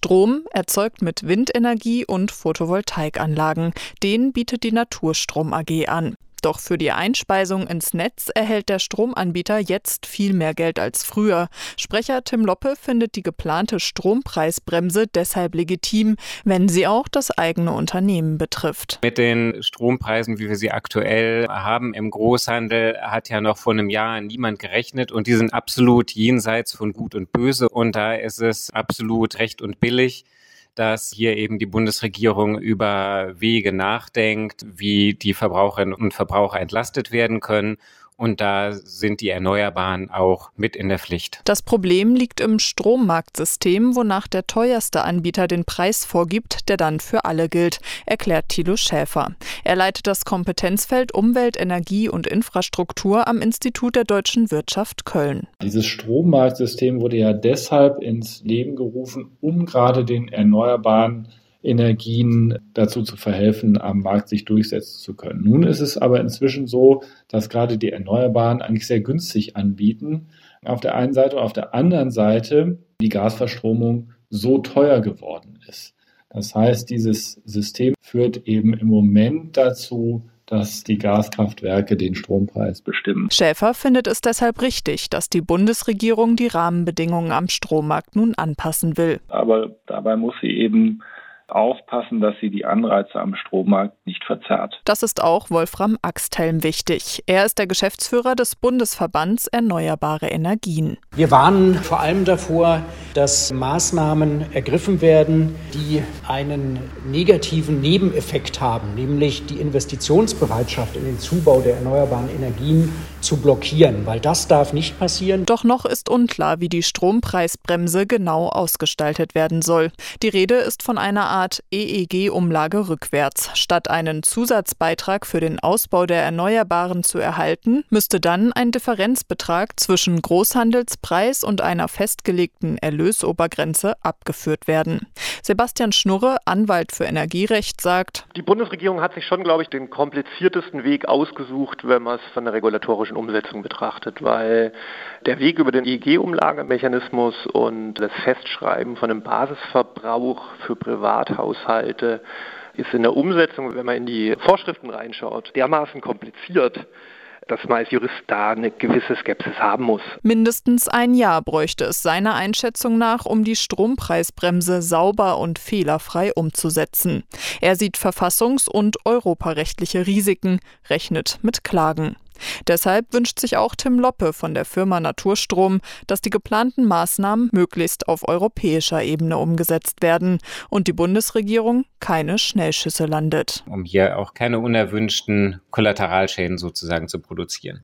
Strom erzeugt mit Windenergie und Photovoltaikanlagen. Den bietet die Naturstrom AG an. Doch für die Einspeisung ins Netz erhält der Stromanbieter jetzt viel mehr Geld als früher. Sprecher Tim Loppe findet die geplante Strompreisbremse deshalb legitim, wenn sie auch das eigene Unternehmen betrifft. Mit den Strompreisen, wie wir sie aktuell haben im Großhandel, hat ja noch vor einem Jahr niemand gerechnet und die sind absolut jenseits von Gut und Böse und da ist es absolut recht und billig, dass hier eben die Bundesregierung über Wege nachdenkt, wie die Verbraucherinnen und Verbraucher entlastet werden können. Und da sind die Erneuerbaren auch mit in der Pflicht. Das Problem liegt im Strommarktsystem, wonach der teuerste Anbieter den Preis vorgibt, der dann für alle gilt, erklärt Thilo Schäfer. Er leitet das Kompetenzfeld Umwelt, Energie und Infrastruktur am Institut der Deutschen Wirtschaft Köln. Dieses Strommarktsystem wurde ja deshalb ins Leben gerufen, um gerade den erneuerbaren Energien dazu zu verhelfen, am Markt sich durchsetzen zu können. Nun ist es aber inzwischen so, dass gerade die Erneuerbaren eigentlich sehr günstig anbieten. Auf der einen Seite und auf der anderen Seite die Gasverstromung so teuer geworden ist. Das heißt, dieses System führt eben im Moment dazu, dass die Gaskraftwerke den Strompreis bestimmen. Schäfer findet es deshalb richtig, dass die Bundesregierung die Rahmenbedingungen am Strommarkt nun anpassen will. Aber dabei muss sie eben aufpassen, dass sie die Anreize am Strommarkt nicht verzerrt. Das ist auch Wolfram Axthelm wichtig. Er ist der Geschäftsführer des Bundesverbands Erneuerbare Energien. Wir warnen vor allem davor, dass Maßnahmen ergriffen werden, die einen negativen Nebeneffekt haben, nämlich die Investitionsbereitschaft in den Zubau der erneuerbaren Energien zu blockieren, weil das darf nicht passieren. Doch noch ist unklar, wie die Strompreisbremse genau ausgestaltet werden soll. Die Rede ist von einer Art EEG-Umlage rückwärts. Statt einen Zusatzbeitrag für den Ausbau der Erneuerbaren zu erhalten, müsste dann ein Differenzbetrag zwischen Großhandelspreis und einer festgelegten Erlösobergrenze abgeführt werden. Sebastian Schnurre, Anwalt für Energierecht, sagt: Die Bundesregierung hat sich schon, glaube ich, den kompliziertesten Weg ausgesucht, wenn man es von der regulatorischen Umsetzung betrachtet, weil der Weg über den EEG-Umlagemechanismus und das Festschreiben von einem Basisverbrauch für Privathaushalte ist in der Umsetzung, wenn man in die Vorschriften reinschaut, dermaßen kompliziert, dass man als Jurist da eine gewisse Skepsis haben muss. Mindestens ein Jahr bräuchte es seiner Einschätzung nach, um die Strompreisbremse sauber und fehlerfrei umzusetzen. Er sieht verfassungs- und europarechtliche Risiken, rechnet mit Klagen. Deshalb wünscht sich auch Tim Loppe von der Firma Naturstrom, dass die geplanten Maßnahmen möglichst auf europäischer Ebene umgesetzt werden und die Bundesregierung keine Schnellschüsse landet. Um hier auch keine unerwünschten Kollateralschäden sozusagen zu produzieren.